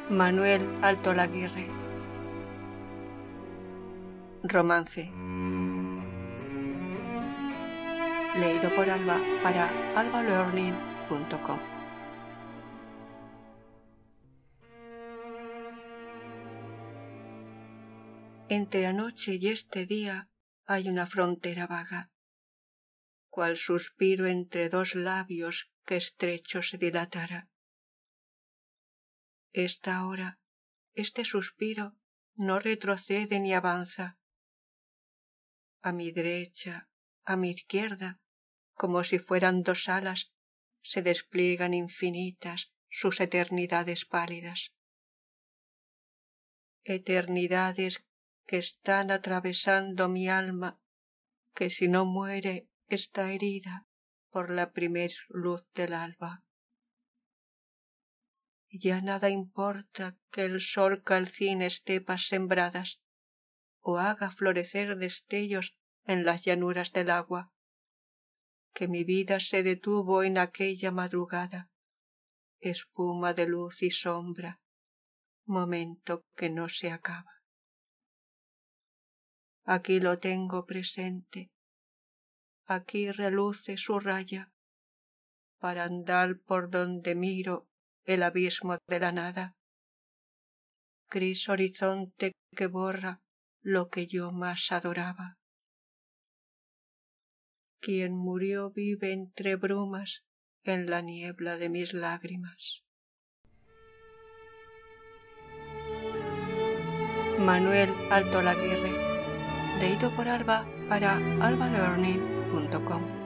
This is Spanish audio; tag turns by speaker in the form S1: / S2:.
S1: Manuel Altolaguirre. Romance. Leído por Alba para albalearning.com. Entre la noche y este día hay una frontera vaga, cual suspiro entre dos labios que estrecho se dilatara. Esta hora, este suspiro no retrocede ni avanza. A mi derecha, a mi izquierda, como si fueran dos alas, se despliegan infinitas sus eternidades pálidas. Eternidades que están atravesando mi alma, que si no muere está herida por la primer luz del alba. Ya nada importa que el sol calcine estepas sembradas, o haga florecer destellos en las llanuras del agua, que mi vida se detuvo en aquella madrugada, espuma de luz y sombra, momento que no se acaba. Aquí lo tengo presente, aquí reluce su raya, barandal por donde miro el abismo de la nada, gris horizonte que borra lo que yo más adoraba. Quien murió vive entre brumas en la niebla de mis lágrimas. Manuel Altolaguirre, leído por Alba para albalearning.com.